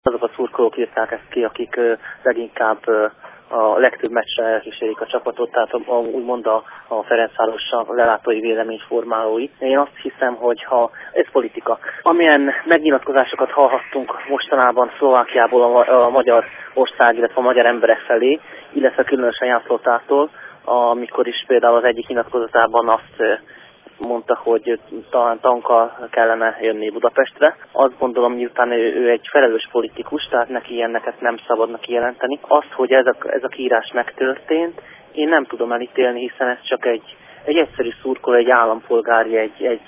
Azok a szurkolók írták ezt ki, akik leginkább a legtöbb meccsre elkísérik a csapatot, tehát úgymond a Ferencváros lelátói véleményformálói. Én azt hiszem, hogy ez politika. Amilyen megnyilatkozásokat hallhattunk mostanában Szlovákiából a magyar ország, illetve a magyar emberek felé, illetve különösen Jászlótától, amikor is például az egyik nyilatkozatában azt mondta, hogy talán tankkal kellene jönni Budapestre. Azt gondolom, miután ő egy felelős politikus, tehát neki ilyeneket nem szabadna kijelenteni. Azt, hogy ez a kiírás megtörtént, én nem tudom elítélni, hiszen ez csak egy egyszerű szurkoló, egy állampolgári,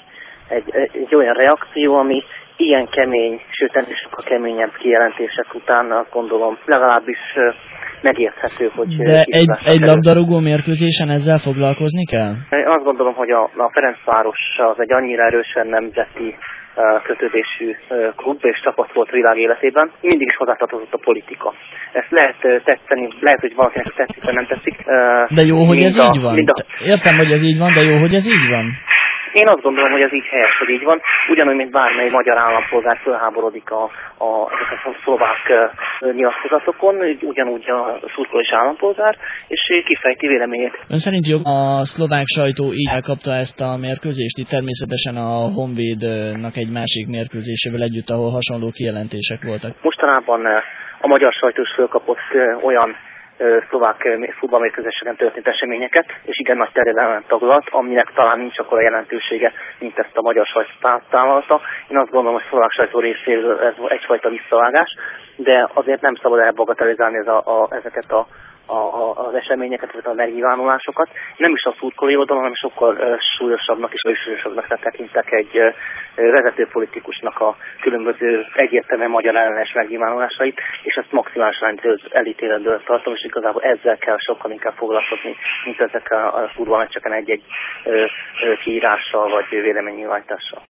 egy olyan reakció, ami ilyen kemény, sőt ennél sokkal keményebb kijelentések után azt gondolom legalábbis megérthető, hogy... De egy labdarúgó mérkőzésen ezzel foglalkozni kell? Én azt gondolom, hogy a Ferencváros az egy annyira erősen nemzeti kötődésű klub és csapat volt világ életében. Mindig is hozzátartozott a politika. Ezt lehet tetszeni, lehet, hogy valakinek tetszik, vagy nem tetszik. De jó, hogy ez így van. Értem, hogy ez így van, de jó, hogy ez így van. Én azt gondolom, hogy ez így helyes, hogy így van. Ugyanúgy, mint bármely magyar állampolgár fölháborodik a szlovák nyilatkozatokon, ugyanúgy a szurkoló is állampolgár, és kifejti véleményét. Ön szerint jobb a szlovák sajtó így elkapta ezt a mérkőzést? Itt természetesen a Honvédnak egy másik mérkőzésével együtt, ahol hasonló kijelentések voltak. Mostanában a magyar sajtó is fölkapott olyan szlovák futballmérkőzéseken történt eseményeket, és igen nagy terjedelmet taglalt, aminek talán nincs akkora jelentősége, mint ezt a magyar sajtó tálalta. Én azt gondolom, hogy szlovák sajtó részéről ez egyfajta visszavágás, de azért nem szabad elbagatelizálni ezeket az eseményeket, ezeket a megnyilvánulásokat. Nem is a szurkolói oldalon, hanem sokkal súlyosabbnak és súlyosabbnak tekintek egy vezető politikusnak a különböző egyértelműen magyar ellenes megnyilvánulásait, és ezt maximálisan elítéletből tartom, és igazából ezzel kell sokkal inkább foglalkozni, mint ezekkel a futballmeccseken egy-egy kiírással vagy véleménynyilvánítással.